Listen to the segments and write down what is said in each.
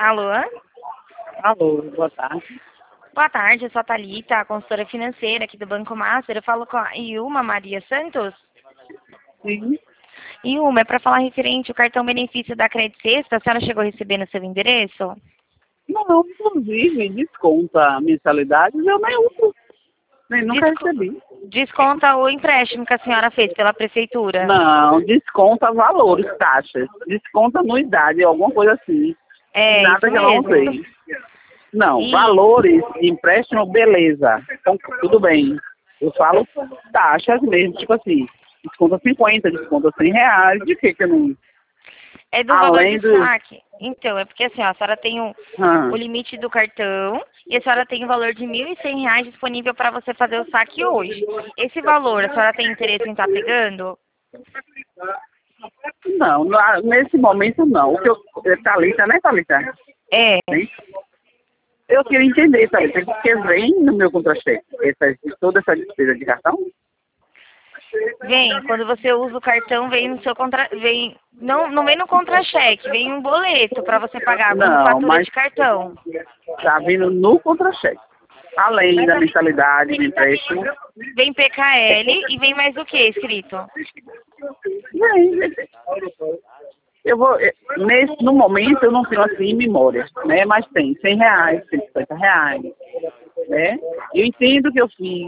Alô? Alô, boa tarde. Boa tarde, eu sou a Thalita, a consultora financeira aqui do Banco Master. Eu falo com a Ilma Maria Santos. Sim. Ilma, é para falar referente ao cartão benefício da Credit Sexta. A senhora chegou a receber no seu endereço? Não, inclusive, desconta mensalidades, eu nem uso. Nem nunca recebi. Desconta o empréstimo que a senhora fez pela prefeitura? Não, desconta valores, taxas. Desconta anuidade, alguma coisa assim. É, Nada isso que eu não mesmo. usei. Não, E- valores de empréstimo, beleza. Então, tudo bem. Eu falo taxas mesmo, tipo assim, desconta 50, desconta R$ 100. De que eu não... É do valor Além de do... saque. Então, é porque assim, ó, a senhora tem o limite do cartão e a senhora tem o valor de R$ 1.100 disponível para você fazer o saque hoje. Esse valor, a senhora tem interesse em estar pegando? Não, nesse momento não. O que eu... Thalita, né, Thalita? É. Né? Eu queria entender, Thalita, porque vem no meu contra-cheque toda essa despesa de cartão? Vem, quando você usa o cartão, vem no seu não vem no contra-cheque, vem um boleto para você pagar como Não, fatura mas de cartão. tá vindo no contra-cheque. Além da mensalidade, do empréstimo. Vem PKL e vem mais o que escrito? Vem. Eu vou, no momento eu não tenho assim em memória, né? Mas tem R$ 100, R$ 150, né? Eu entendo que eu fiz,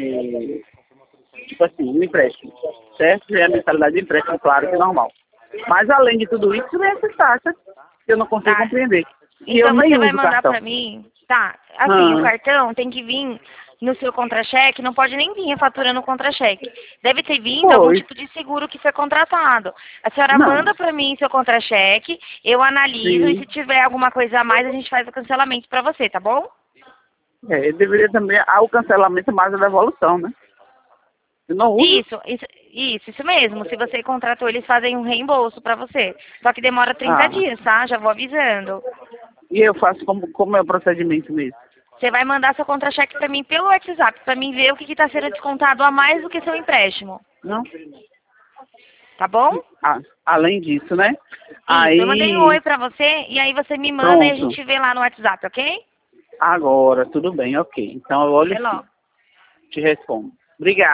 tipo assim, um empréstimo, certo? É a mensalidade de empréstimo, claro que é normal. Mas além de tudo isso, vem essas taxas que eu não consigo Tá. compreender. E eu Então nem você vai uso mandar cartão. para mim, tá? Assim, o cartão tem que vir no seu contra-cheque, não pode nem vir a fatura no contra-cheque. Deve ter vindo algum Pois, tipo de seguro que foi contratado. A senhora não. manda para mim seu contra-cheque, eu analiso e Sim. se tiver alguma coisa a mais a gente faz o cancelamento para você, tá bom? Deveria também, o cancelamento mais a devolução, né? Eu não uso. Isso mesmo. Se você contratou, eles fazem um reembolso para você. Só que demora 30 Ah, dias, tá? Já vou avisando. e eu faço como é o procedimento mesmo? Você vai mandar seu contra-cheque para mim pelo WhatsApp, para mim ver o que está sendo descontado a mais do que seu empréstimo. Não? Tá bom? Além disso, né? Isso. Eu mandei um oi Aí, para você e aí você me manda e a pronto. gente vê lá no WhatsApp, ok? Agora, tudo bem, ok. Então eu olho Até sim. logo. Te respondo. Obrigado.